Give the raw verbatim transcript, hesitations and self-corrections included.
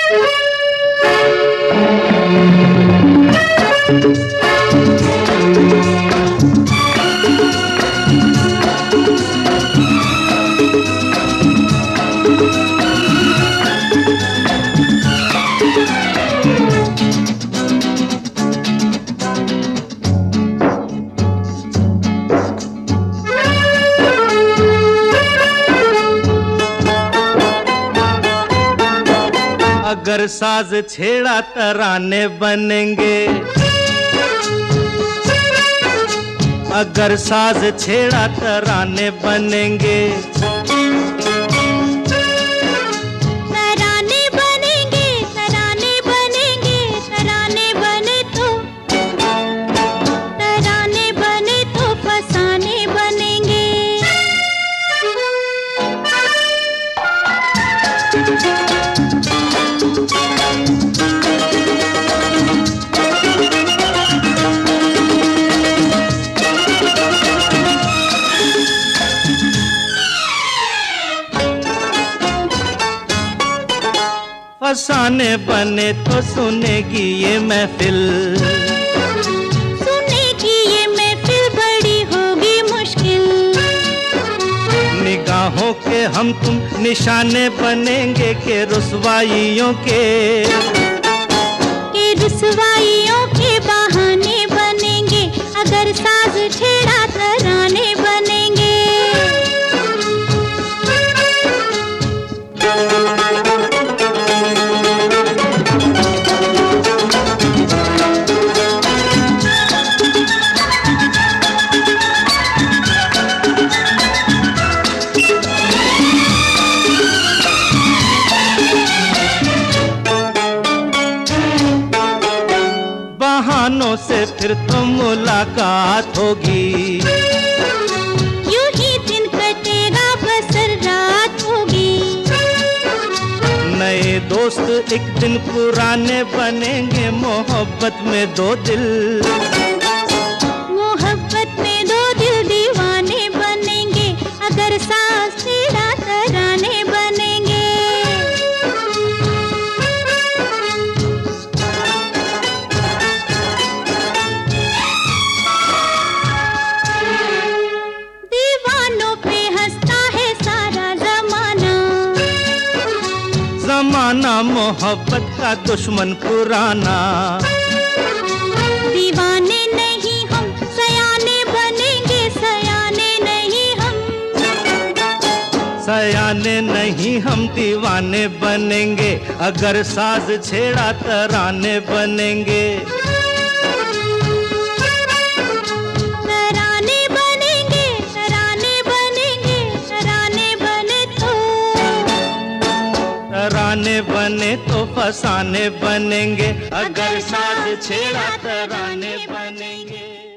अगर साज छेड़ा तराने बनेंगे, अगर साज छेड़ा तराने बनेंगे, तराने बनेंगे, तराने बनेंगे, तराने बने तो, तराने बने तो फसाने बनेंगे। फसाने बने तो सुनेगी ये महफिल, सुनेगी ये महफिल बड़ी होगी मुश्किल। निगाहों के हम तुम निशाने बनेंगे के रुसवाइयों के, के रुसवाइयों के बहाने बनेंगे। अगर साज छेड़ा तराने बनेंगे। बहानों से फिर तो मुलाकात होगी, यूं ही दिन कटेगा बसर रात होगी। नए दोस्त एक दिन पुराने बनेंगे, मोहब्बत में दो दिल, मोहब्बत में दो दिल दीवाने बनेंगे। अगर साज छेड़ा तराने बनेंगे। जमाना मोहब्बत का दुश्मन पुराना, दीवाने नहीं हम सयाने बनेंगे, सयाने नहीं हम, सयाने नहीं हम दीवाने बनेंगे। अगर साज छेड़ा तराने बनेंगे, तराने बनेंगे, तराने बनेंगे, तराने बने तो, तराने बने तो फसाने बनेंगे। अगर साज छेड़ा तराने बनेंगे।